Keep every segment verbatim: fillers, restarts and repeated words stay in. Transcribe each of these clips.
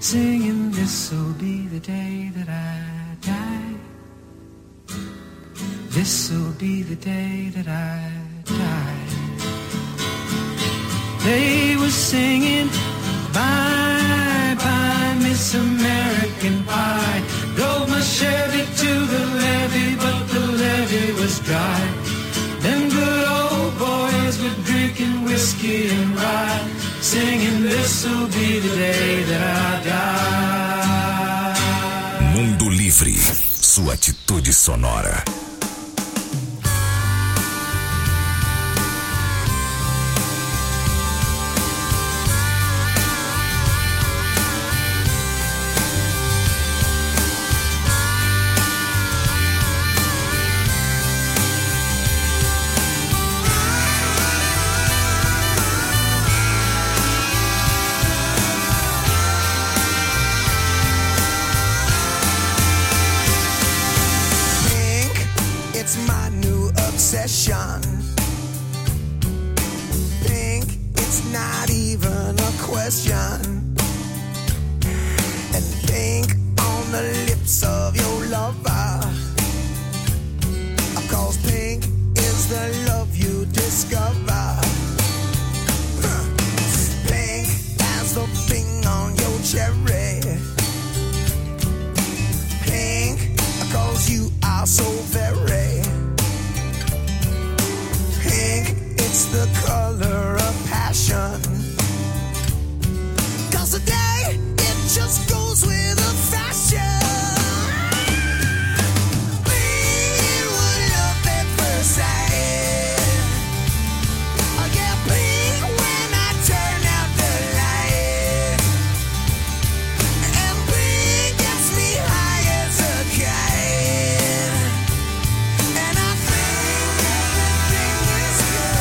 singing this'll be the day that I die. This'll be the day that I die. They were singing bye bye Miss American Pie. Drove my Chevy to the levee, but the levee was dry. Them good old boys were drinking whiskey and rye, singing this'll be the day that I die. Mundo Livre, sua atitude sonora. Pink, it's not even a question. And pink on the lips of your lover, cause pink is the love you discover. Pink as the thing on your cherry. Pink, cause you are so very pink, it's the color of passion. Cause today, it just goes with the fashion. Pink was love at first sight. Oh yeah, pink when I turn out the light. And pink gets me high as a kite. And I think everything is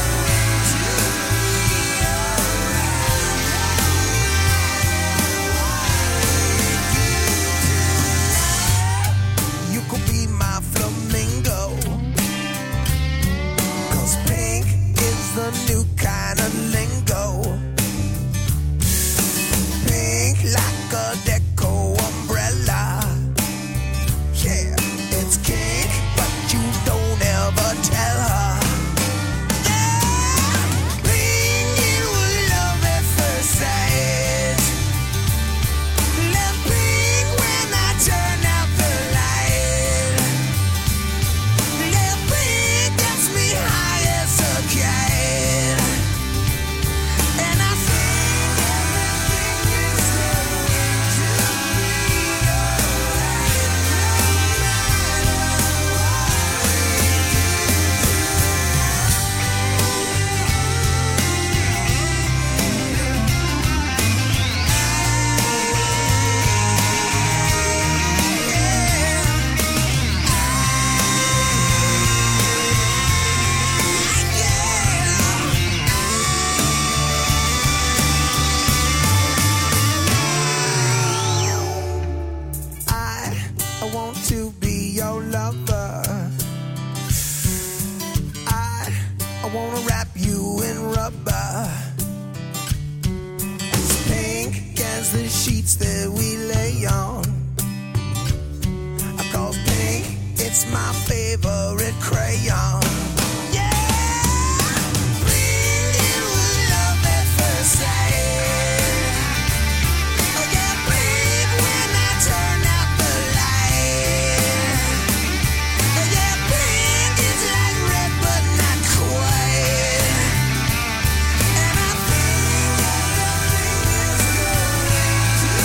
you could be my flamingo, cause pink is the new kind of lingo. Pink like a deco umbrella. Yeah, it's pink, but you don't ever tell her. Yeah, pink, it was love at first sight. Love pink when I turn out the light. Yeah, pink gets me high as a kite. And I think everything is going to be alright, no matter what we I, I want to be your lover. I, I want to wrap you in rubber. It's pink as the sheets that we lay on. Cause pink, it's my favorite crayon. Yeah, pink, it was love at first sight. Oh yeah, pink when I turn out the light. Oh yeah, pink is like red but not quite. And I think everything is going to be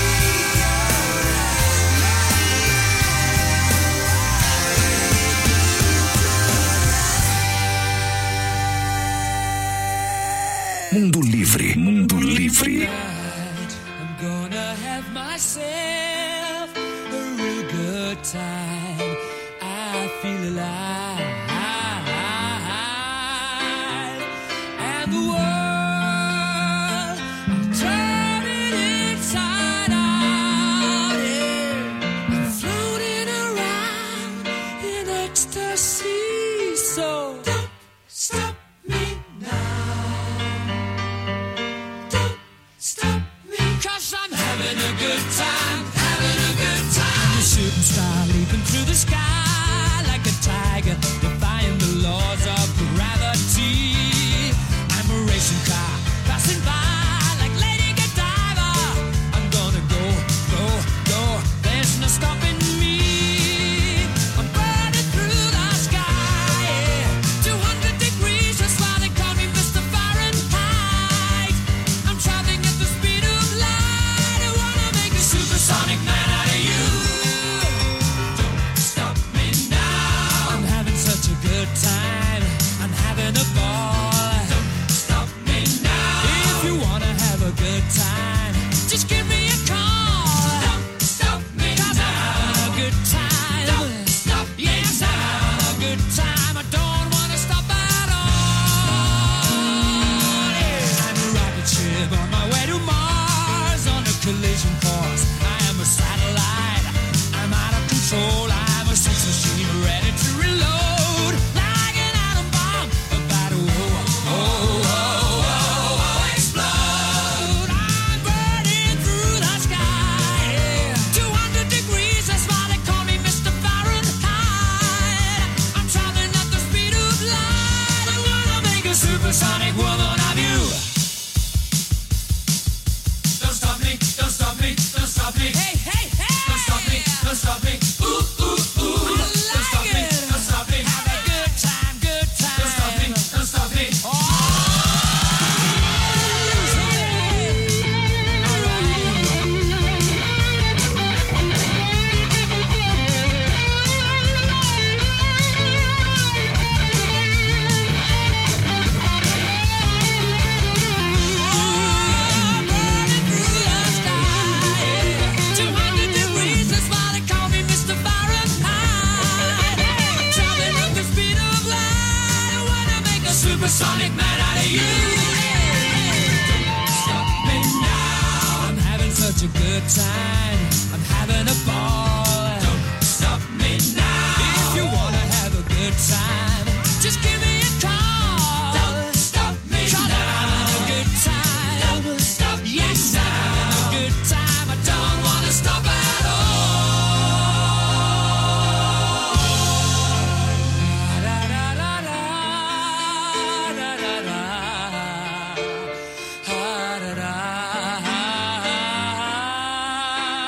Mundo Livre, Mundo Livre. I'm gonna have myself a real good time. I feel alive. And the world, I'm turning inside out. Yeah. I'm floating around in ecstasy. So don't stop me now. Don't stop me, 'cause I'm having a good time, having a good time. A shooting star leaping through the sky like a tiger, defying the laws of gravity. I'm a racing car passing by like Lady Godiva. I'm gonna go, go, go. There's no stopping me. I'm burning through the sky, yeah. two hundred degrees, that's why they call me Mister Fahrenheit. I'm traveling at the speed of light. I wanna make a supersonic man out of you. Don't stop me now. I'm having such a good time. I'm having a ball. Don't stop me now. If you wanna have a good time, just give me a call. Don't stop me now. 'Cause I'm having a good time. Don't stop me yes, now. I'm having a good time. I don't wanna stop at all. Yeah. I'm a rocket ship on my way to Mars on a collision course. I am a satellite. I'm out of control. I'm a sex machine ready to reload. Like an atom bomb about to oh, oh, oh, oh, oh, explode. I'm burning through the sky. Yeah. two hundred degrees, that's why they call me Mister Fahrenheit. I'm traveling at the speed of light. I wanna make a supersonic woman of you. Don't stop me, don't stop me, don't stop me. Hey, hey, hey. Don't stop me, don't stop me. Ooh, ooh, ooh. Don't stop me, don't stop me. Have a good time, good time. Don't stop me, don't stop me. Oh. Burning through the sky, two hundred degrees, that's why they call me Mister Fahrenheit. Traveling at the speed of light, I wanna make a supersonic man out of you. Don't stop me now. I'm having such a good time. I'm having a ball. Don't stop me now. If you wanna have a good time, just give me a call. Don't stop me now. I'm having a good time. Don't stop me yes, now. I'm having a good time. I don't wanna stop at all. Da, da, da, da, da, da, da. Ah, da, da.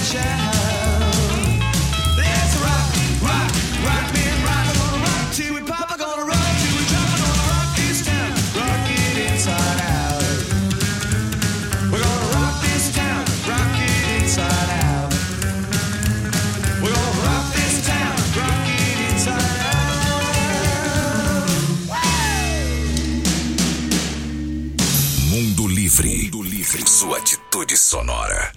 Mundo Livre, sua atitude sonora.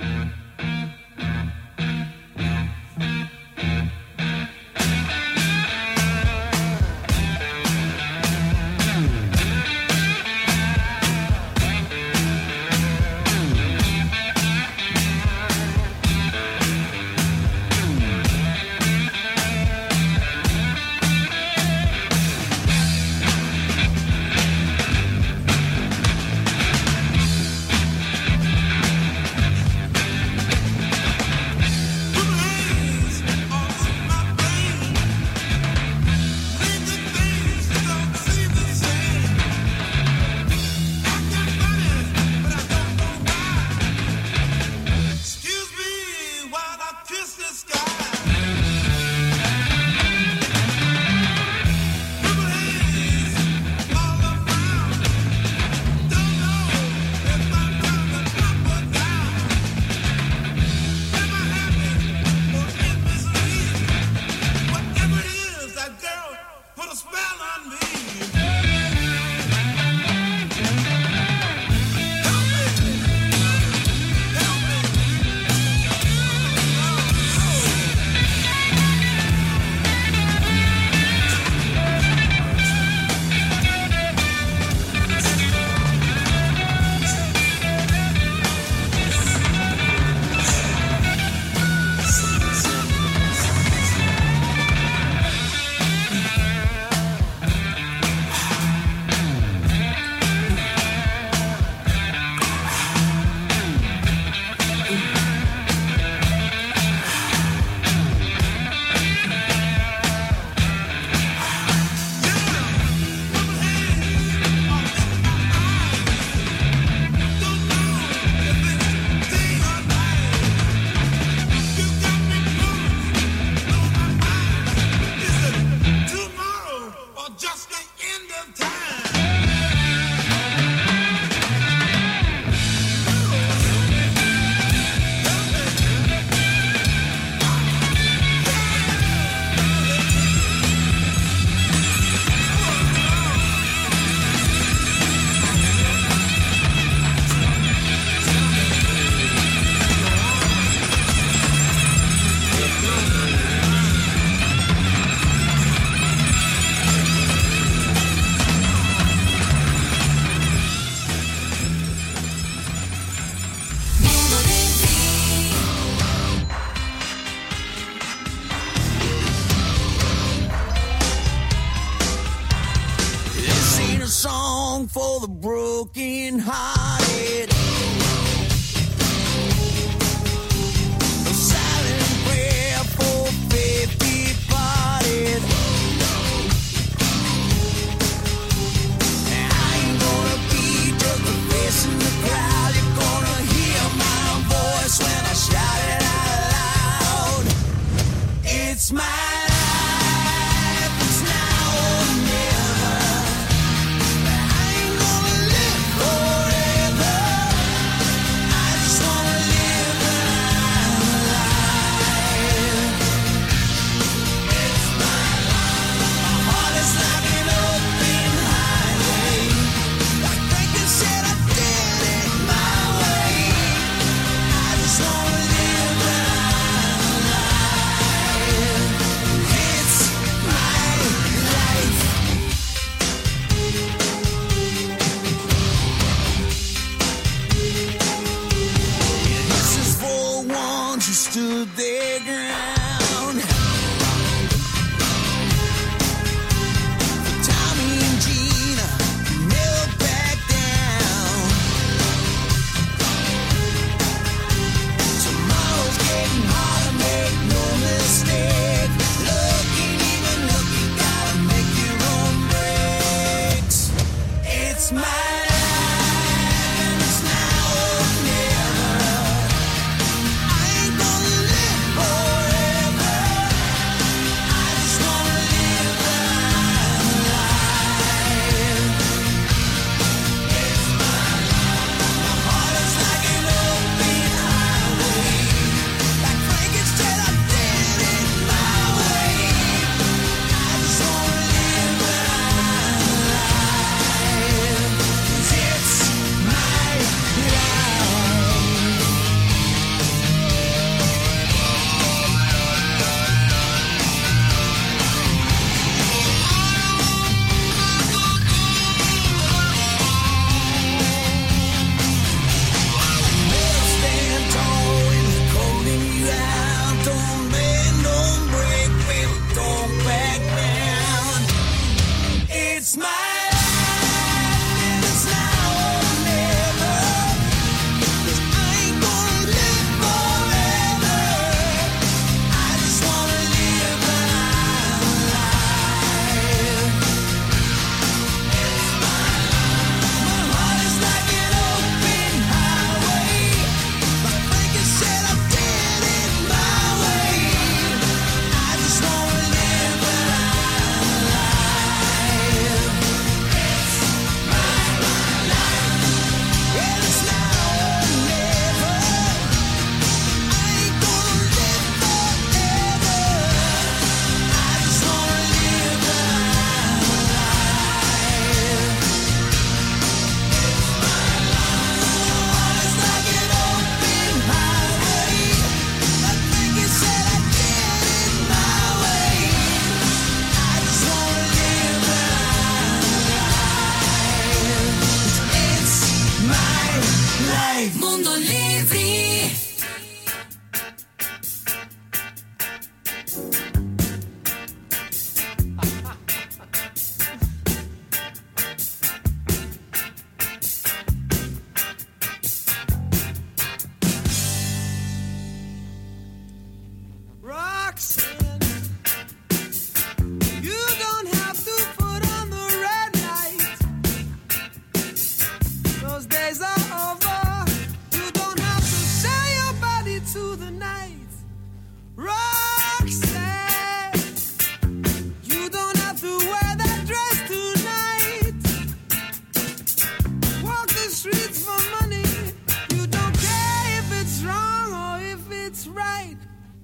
For the broken hearted, a silent prayer for faith departed. I ain't gonna be just a face in the crowd. You're gonna hear my voice when I shout it out loud. It's my stood their ground. Tommy and Gina never back down. Tomorrow's getting harder, make no mistake. Looking even look, you gotta make your own breaks. It's my life and it's now or never. I ain't gonna Roxanne, you don't have to put on the red light. Those days are over. You don't have to sell your body to the night. Roxanne, you don't have to wear that dress tonight. Walk the streets for money. You don't care if it's wrong or if it's right.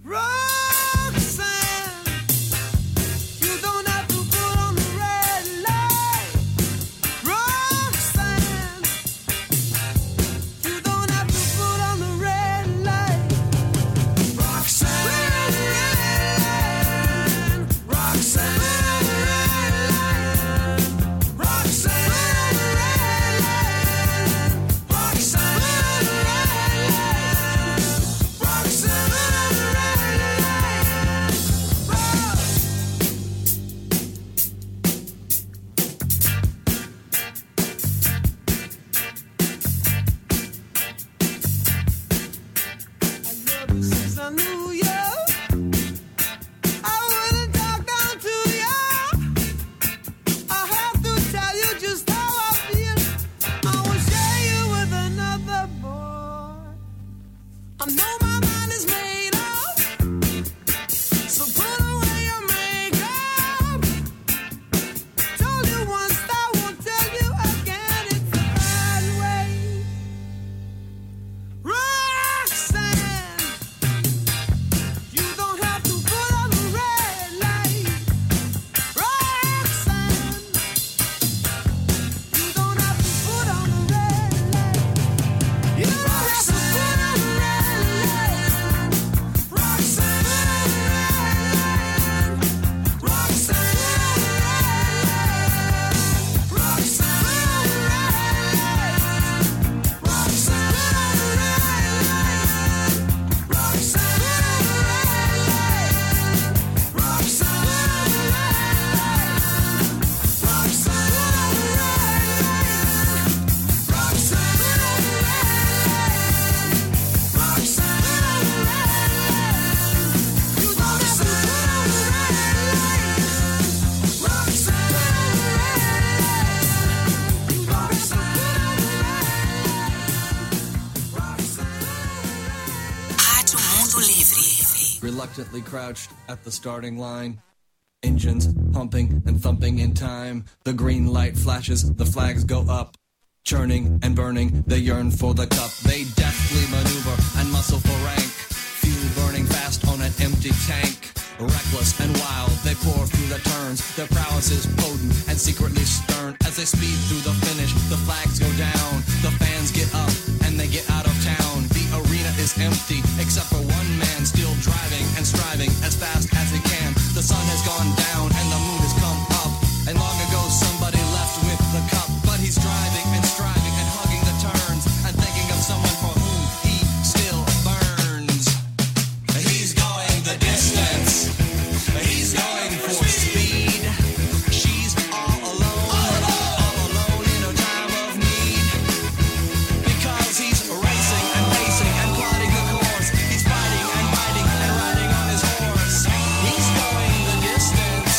Roxanne, you don't have to put on the red light. Roxanne, you don't have to put on the red light. Roxanne, Roxanne, Roxanne, Roxanne, I knew you, I wouldn't talk down to you. I have to tell you just how I feel. I will share you with another boy. I know my mind is made up, so put away your makeup. Told you once, I won't tell you again. It's the right way. Roxanne, you don't have to put on the red light. Roxanne, you don't have to put on the red light. You don't have to put on the red light. Roxanne, Roxanne, Rádio Mundo Livre. Reluctantly crouched at the starting line. Engines pumping and thumping in time. The green light flashes, the flags go up. Churning and burning, they yearn for the cup. They deftly maneuver and muscle for rank. Fuel burning fast on an empty tank. Reckless and wild, they pour through the turns. Their prowess is potent and secretly stern. As they speed through the finish, the flags go down. The fans get up and they get out of town. The arena is empty, except for one man still driving and striving as fast as he can. The sun has gone down and the moon has come up. And long ago somebody left with the cup. But he's driving and striving and hugging the turns and thinking of someone for whom he still burns. He's going the distance. He's going for speed. She's all alone, all alone in a time of need. Because he's racing and pacing and plotting the course. He's fighting and biting and riding on his horse. He's going the distance.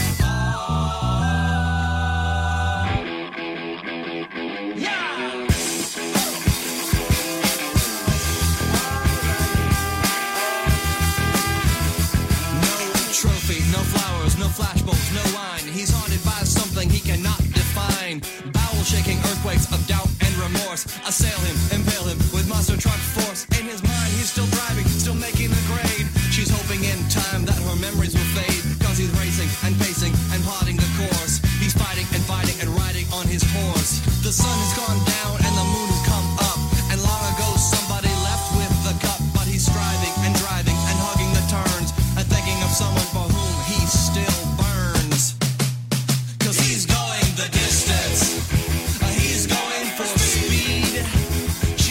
No trophy, no flowers, no flashbulbs, no wine. He's haunted by something he cannot define. Bowel-shaking earthquakes of doubt and remorse assail him, impale him with monster truck force. In his mind, he's still driving, still making the grade. She's hoping in time that her memories will fade. Cause he's racing and pacing and plotting the course. He's fighting and fighting and riding on his horse. The sun has gone down and the moon has come up. And long ago somebody left with the cup. But he's striving and driving and hugging the turns and thinking of someone for whom he still burns. Cause he's going the distance. He's going for speed.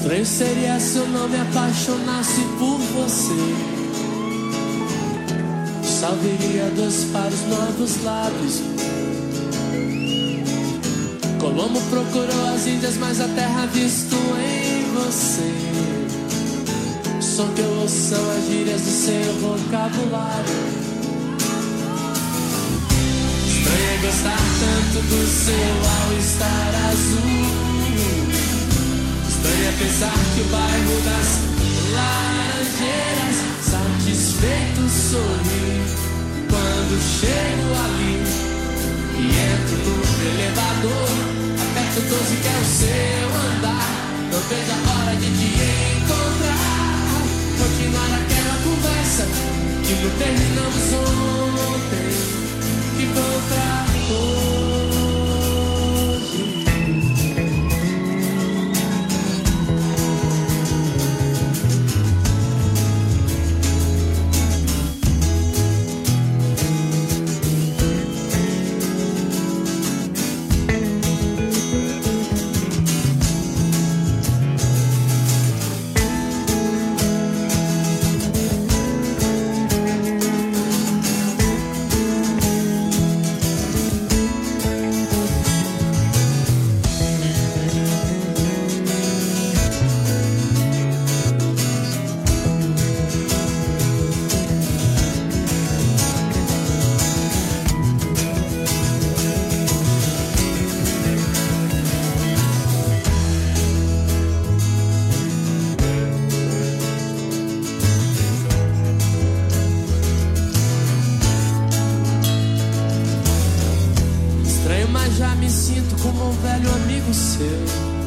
Estranho seria se eu não me apaixonasse por você. Só viria dois pares novos lábios. Colombo procurou as Índias, mas a terra visto em você. O som que eu ouço são as gírias do seu vocabulário. Estranho é gostar tanto do seu all-star azul. Estranho é pensar que o bairro das Laranjeiras satisfeito sorri quando chego ali e entro no elevador. Aperto doze que é o seu andar. Não vejo a hora de te encontrar. Continuar aquela conversa que não terminamos ontem. Ficou pra hoje. Como um velho amigo seu.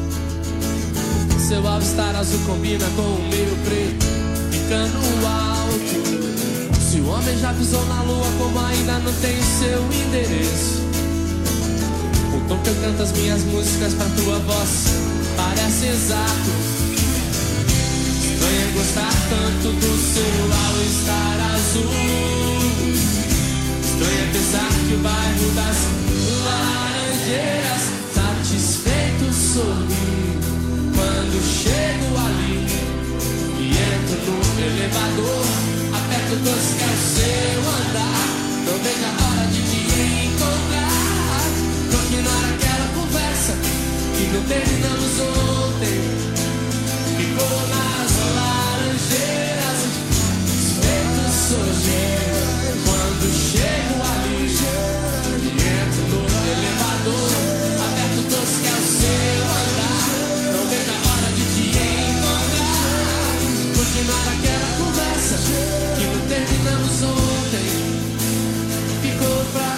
Seu all-star azul combina com o meio preto, ficando alto. Se o homem já pisou na lua, como ainda não tem o seu endereço. O tom que eu canto as minhas músicas pra tua voz parece exato. Estranho é gostar tanto do seu all-star azul. Estranho é pensar que o bairro das Laranjeiras satisfeito sorri quando chego ali e entro no elevador. Aperto doce que é o seu andar. Não vejo a hora de te encontrar. Continuar aquela conversa que não terminamos ontem. Ficou nas Laranjeiras satisfeito sorri quando chego ali e entro no elevador. Aperto doce que é o seu andar. Não vejo a hora de te encontrar. Continuar aquela conversa que não terminamos ontem. Ficou pra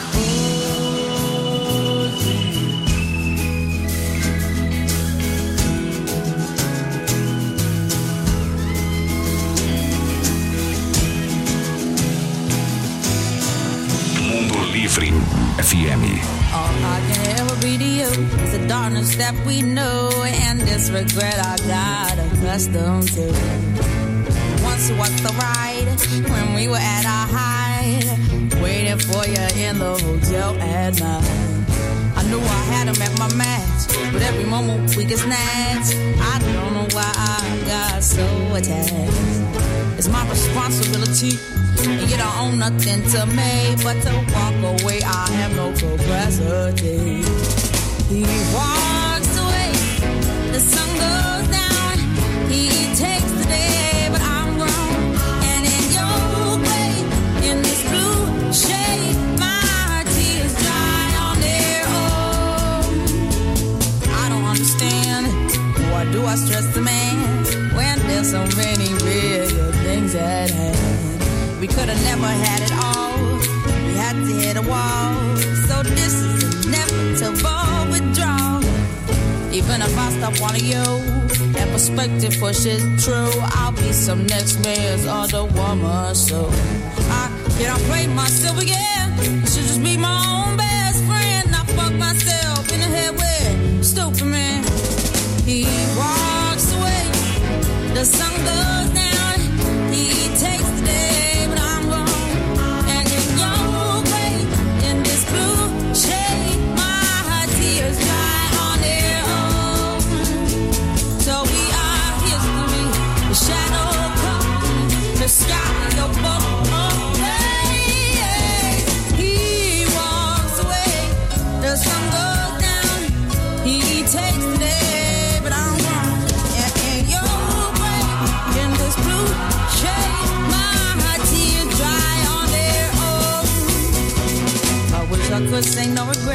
Mundo Livre F M. All I can ever be to you is the darkness that we know and this regret I got accustomed to. Once it was the ride when we were at our height, waiting for you in the hotel at night. I knew I had him at my match, but every moment we get snatched. I don't know why I got so attached. It's my responsibility, and you don't own nothing to me but to walk away. I have no capacity. He walks away, the sun goes down. He takes the day, but I'm grown. And in your way, in this blue shade, my tears dry on their own. I don't understand, why do I stress the man when there's so many real things at hand? We could have never had it all. We had to hit a wall. So this is inevitable withdrawal. Even if I stop wanting you, that perspective pushes true. I'll be some next man's other woman. So I can't play myself again. I should just be my own best friend. I fuck myself in the head with stupid man. He walks away, the sun goes down. He takes the day, but I'm gone. And in your way, in this blue shade, my tears dry on their own. So we are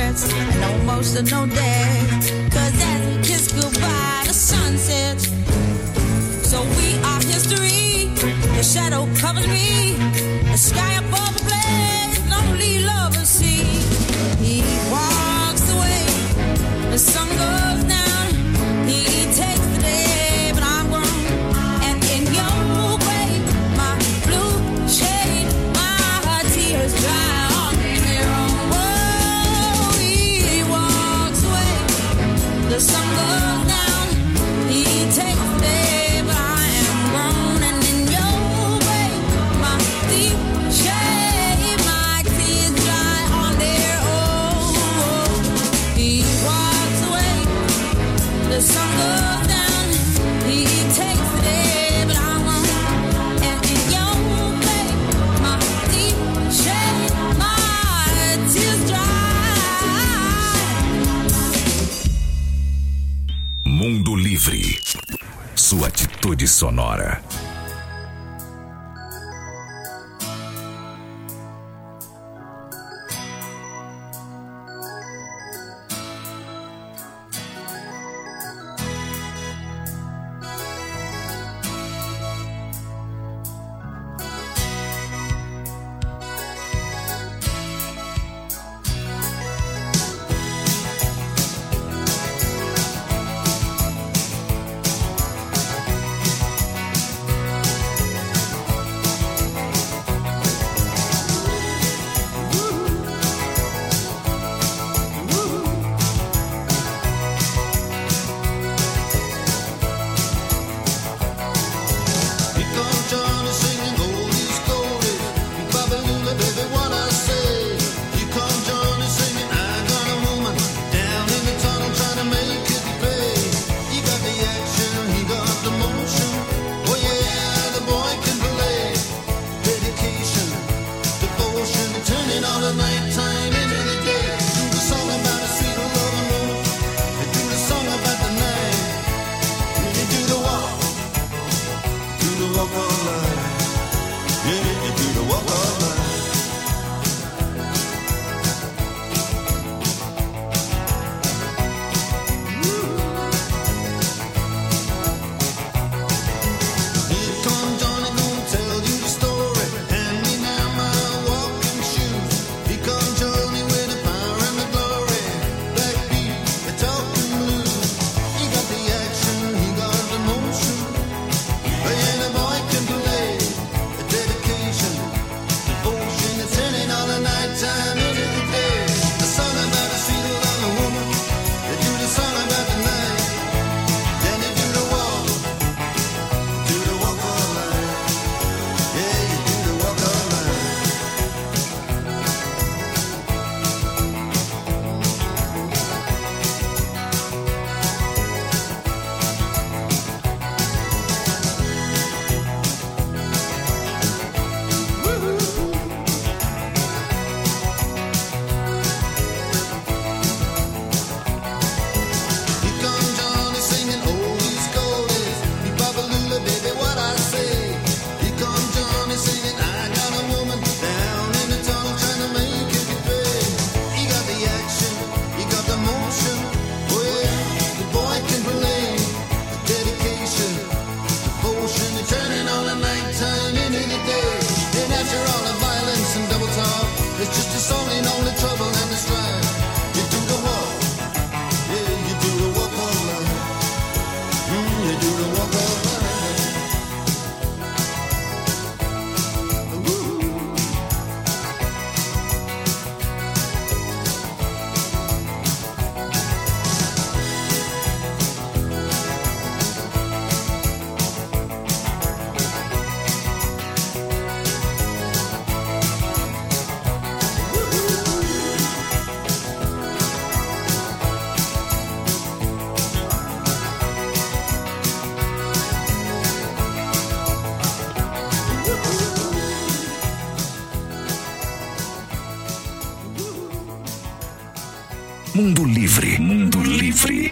regrets and no emotional debt. Cause as we kiss goodbye, the sun sets. So we are history. The shadow covers me. The sky above the blaze, lonely lovers see. He walks away. The sun goes down. He takes the day, but I'm grown. And in your grave, my blue shade, my tears dry on their own. Whoa, he walks away. The sun goes down. He takes the day, but I am grown. And in your grave, my deep shade, my tears dry on their own. He walks away. The sun goes down, he takes the day, but I won't. And in your grave, my deep shade, my tears dry. Mundo Livre. Sua atitude sonora. Mundo Livre. Mundo Livre.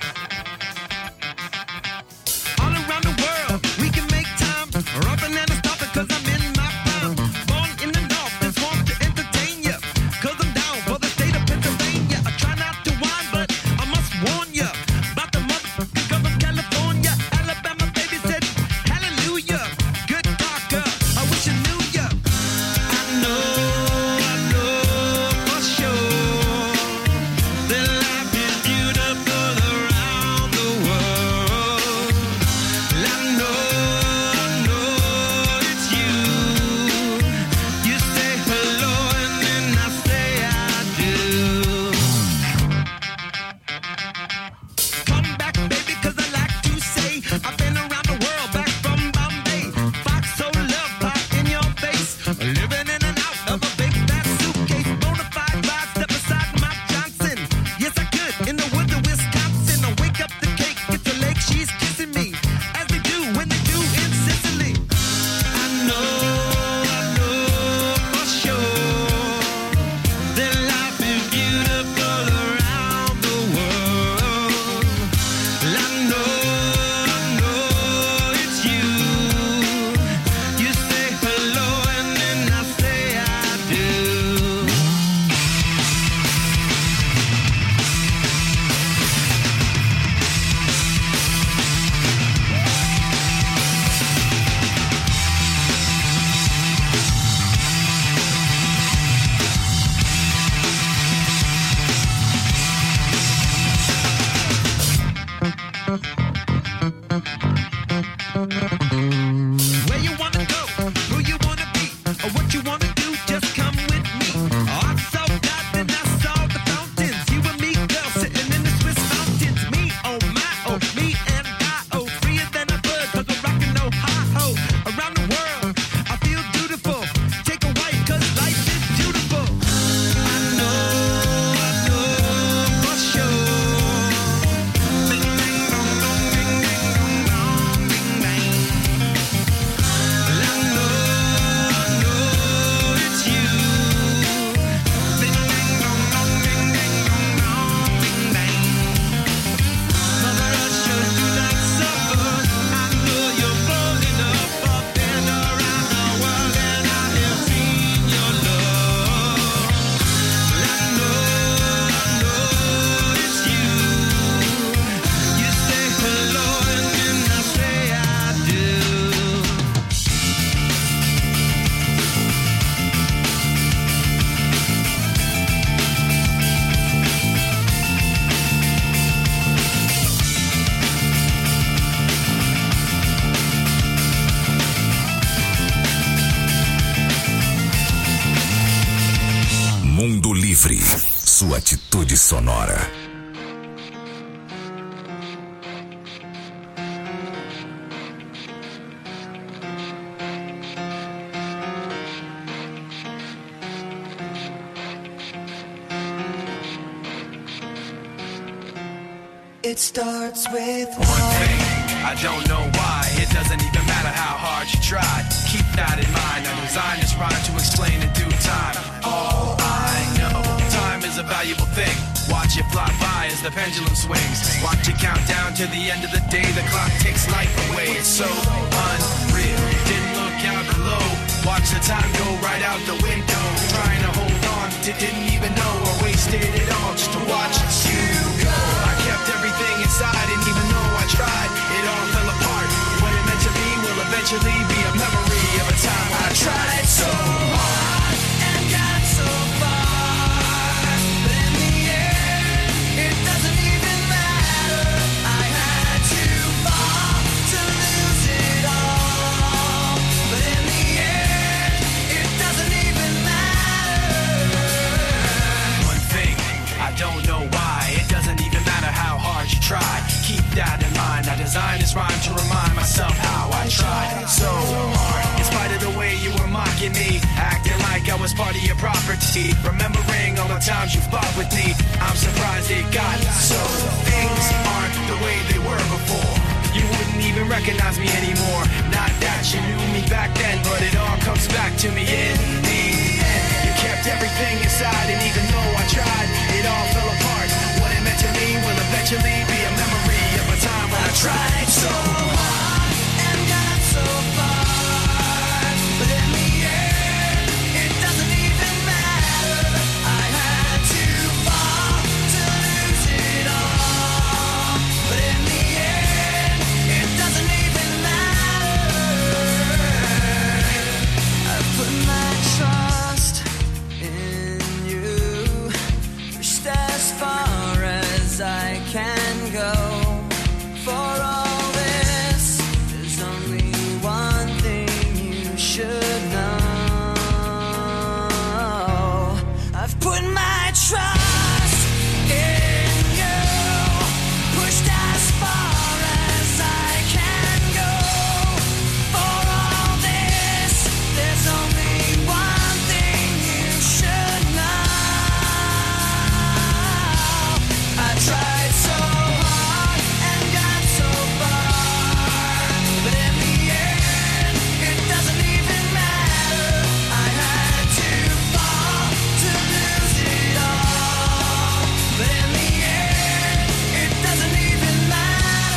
Try not Livre, sua atitude sonora. It starts with one thing. I don't know why. It doesn't even matter how hard you try. Keep that in mind. I designed this rhyme to explain in due time. All I know, time is a valuable thing. Watch it fly by as the pendulum swings. Watch it count down to the end of the day. The clock takes life away. It's so unreal. Didn't look out below. Watch the time go right out the window. Trying to hold on, didn't even know I wasted it all just to watch you go. I kept everything inside, and even though I tried, it all fell apart. What it meant to be will eventually be a memory of a time when I tried so hard and got so far. But in the end, it doesn't even matter. I had to fall to lose it all. But in the end, it doesn't even matter. One thing, I don't know why. It doesn't even matter how hard you try. Keep that in mind. I designed this rhyme to remind myself how I tried so hard. In spite of the way you were mocking me, acting like I was part of your property, remembering all the times you fought with me, I'm surprised it got so. Things aren't the way they were before. You wouldn't even recognize me anymore. Not that you knew me back then, but it all comes back to me in the end. You kept everything inside, and even though I tried, it all fell apart. What it meant to me will eventually be a memory of a time when I tried so hard and got so far. But in the end, it doesn't even matter. I had to fall to lose it all. But in the end, it doesn't even matter. I put my trust in you, pushed as far as I can go. For all this, there's only one thing you should know. I've put my trust in you, pushed as far as I can go. For all this, there's only one thing you should know. I tried so hard and got so far, but in the end, it doesn't even matter. I had to fall to lose it all, but in the end, it doesn't even matter.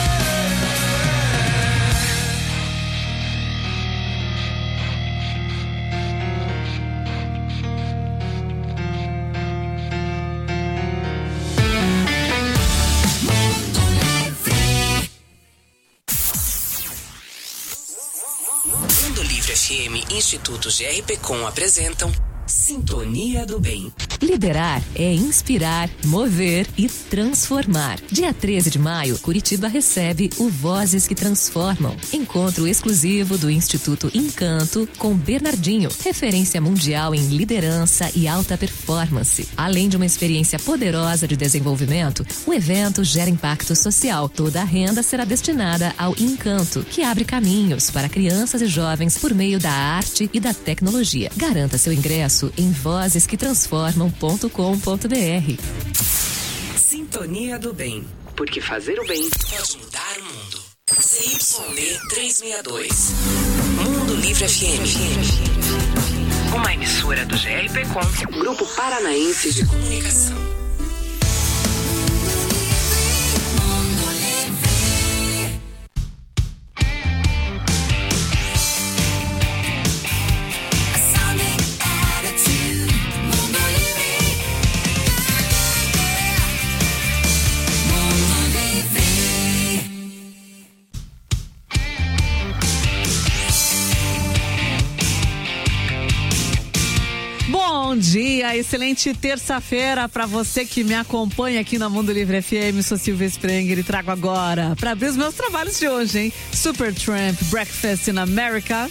Mundo Livre F M e Instituto G R P Com apresentam Sintonia do Bem. Liderar é inspirar, mover e transformar. Dia treze de maio, Curitiba recebe o Vozes que Transformam. Encontro exclusivo do Instituto Encanto com Bernardinho, referência mundial em liderança e alta performance. Além de uma experiência poderosa de desenvolvimento, o evento gera impacto social. Toda a renda será destinada ao Encanto, que abre caminhos para crianças e jovens por meio da arte e da tecnologia. Garanta seu ingresso em vozes que transformam ponto com ponto b r. Sintonia do Bem. Porque fazer o bem pode mudar o mundo. C Y D trezentos e sessenta e dois. Mundo Livre F M. Uma emissora do G R P Com, Grupo Paranaense de Comunicação. Bom dia, excelente terça-feira para você que me acompanha aqui na Mundo Livre F M. Sou Silvia Sprenger e trago agora para abrir os meus trabalhos de hoje, hein? Supertramp, Breakfast in America.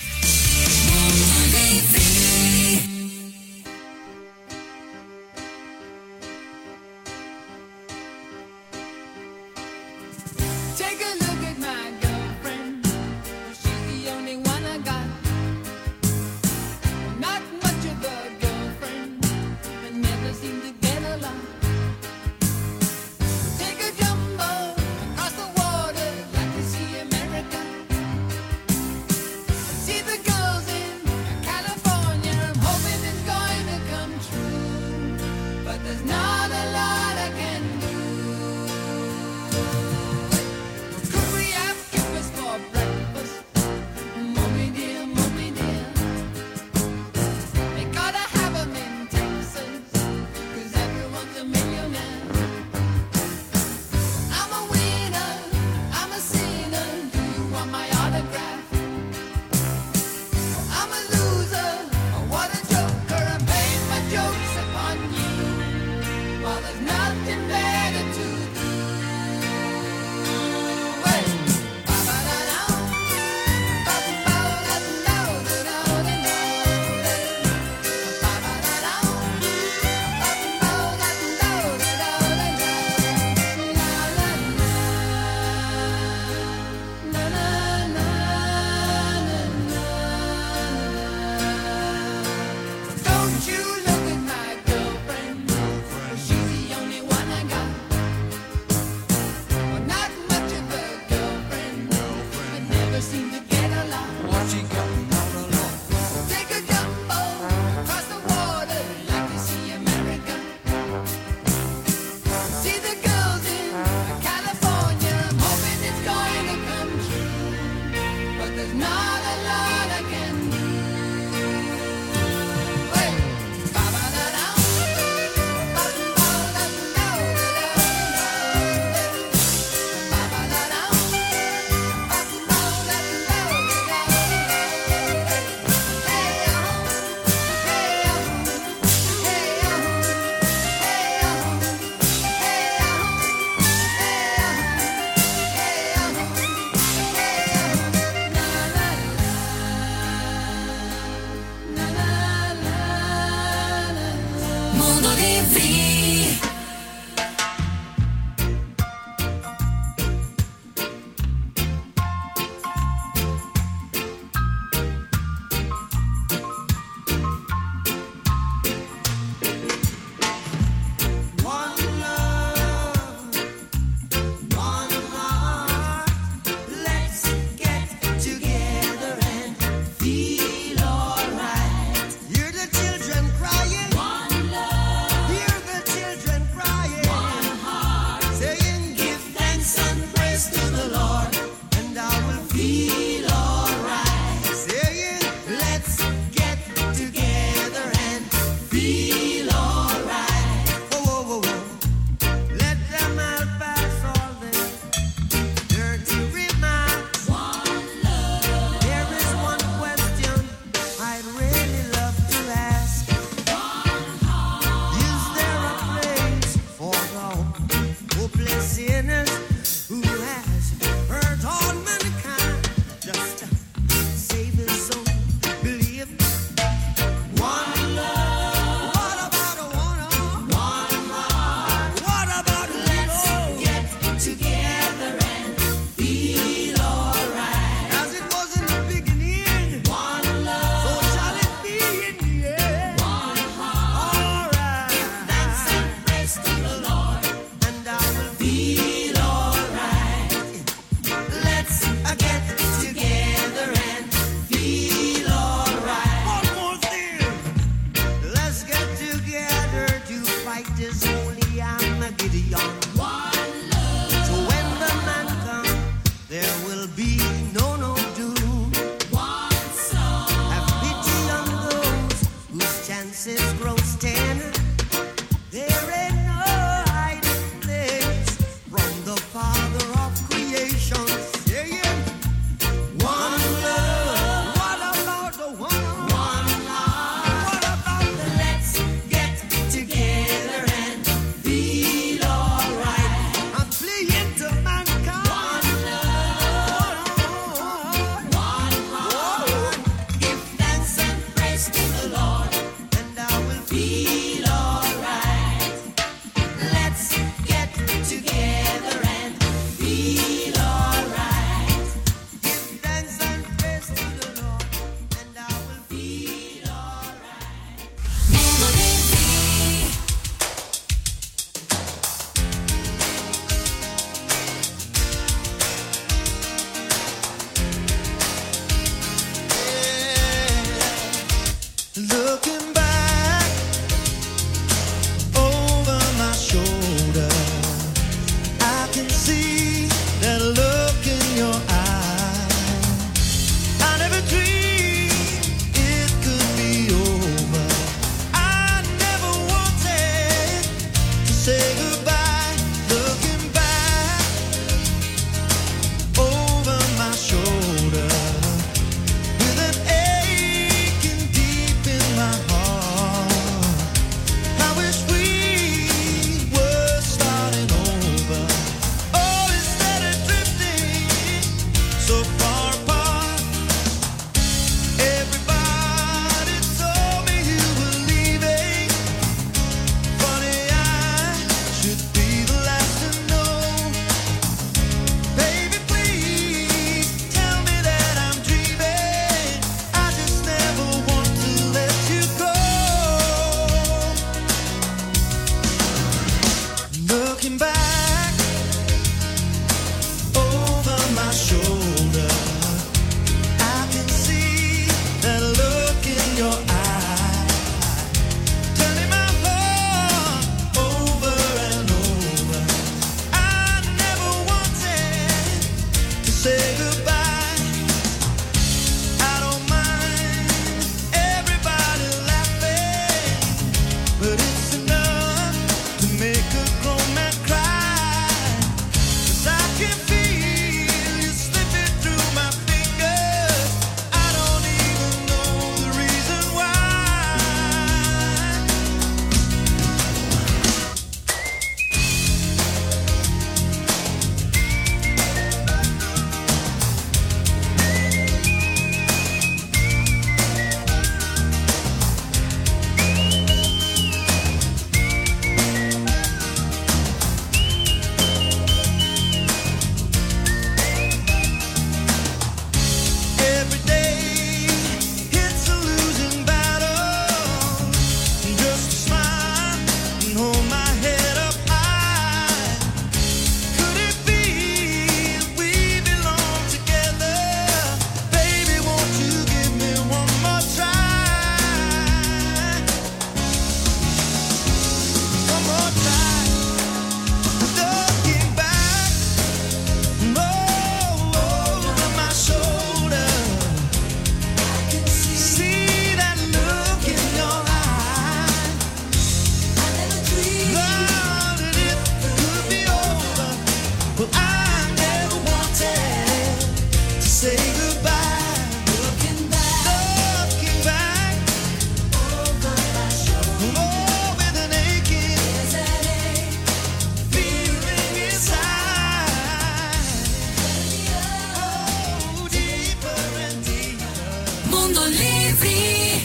Mundo Livre.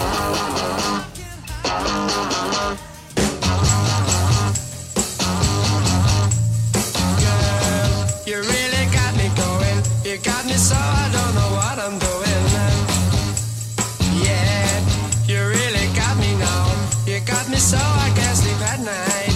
Girl, you really got me going. You got me so I don't know what I'm doing. Yeah, you really got me now. You got me so I can't sleep at night.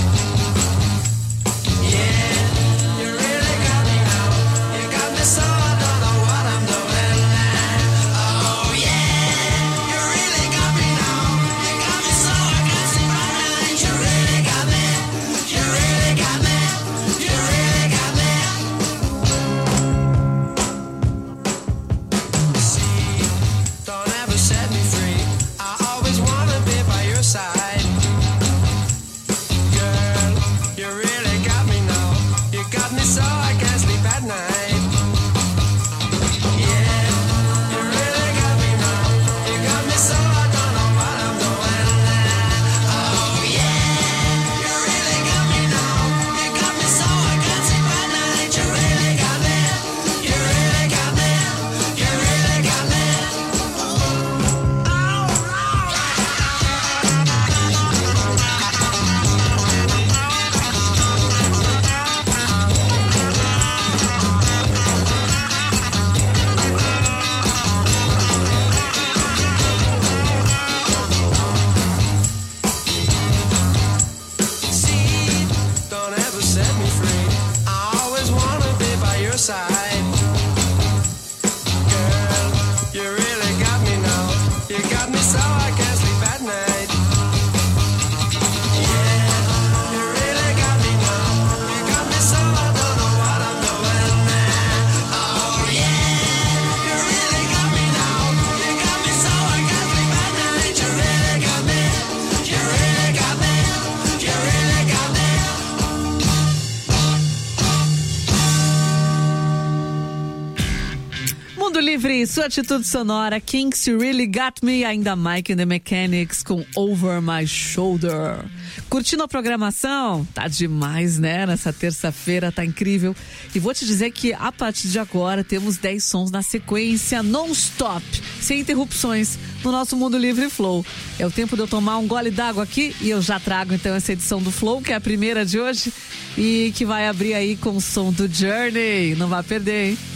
Livre, sua atitude sonora, Kinks, You Really Got Me, ainda Mike and the Mechanics com Over My Shoulder. Curtindo a programação? Tá demais, né? Nessa terça-feira, tá incrível. E vou te dizer que a partir de agora temos dez sons na sequência non-stop, sem interrupções, no nosso Mundo Livre Flow. É o tempo de eu tomar um gole d'água aqui e eu já trago então essa edição do Flow, que é a primeira de hoje e que vai abrir aí com o som do Journey. Não vai perder, hein?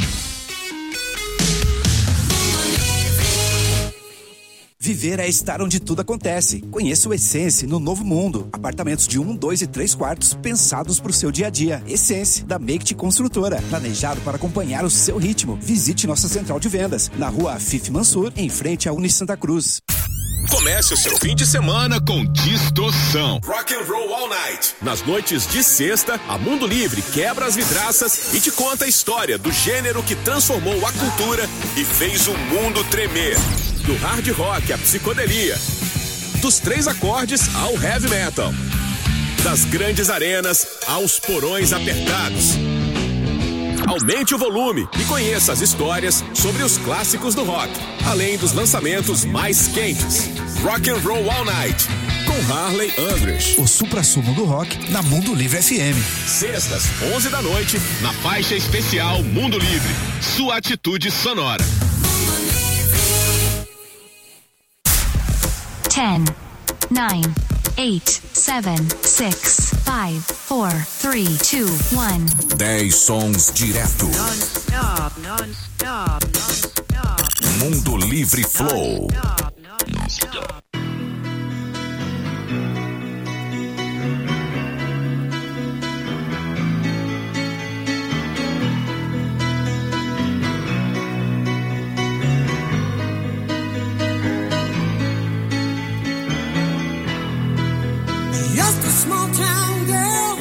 Viver é estar onde tudo acontece. Conheça o Essence no Novo Mundo. Apartamentos de um, dois e três quartos pensados para o seu dia a dia. Essence, da Make Construtora. Planejado para acompanhar o seu ritmo. Visite nossa central de vendas na rua Afif Mansur, em frente à Uni Santa Cruz. Comece o seu fim de semana com Distorção. Rock and Roll All Night. Nas noites de sexta, a Mundo Livre quebra as vidraças e te conta a história do gênero que transformou a cultura e fez o mundo tremer. Do hard rock à psicodelia, dos três acordes ao heavy metal, das grandes arenas aos porões apertados. Aumente o volume e conheça as histórias sobre os clássicos do rock, além dos lançamentos mais quentes. Rock and Roll All Night, com Harley Andrews. O supra-sumo do rock na Mundo Livre F M. Sextas, onze da noite, na faixa especial Mundo Livre. Sua atitude sonora. ten, nine, eight, seven, six, five, four, three, two, one. dez sons direto. Non-stop, non-stop, non-stop. Mundo Livre Flow. Non-stop, non-stop. Just a small town girl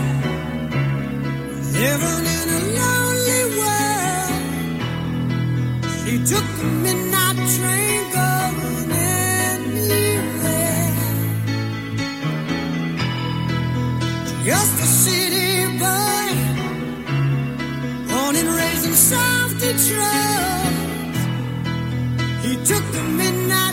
living in a lonely world. She took the midnight train going anywhere. Just a city boy, raised in South Detroit. He took the midnight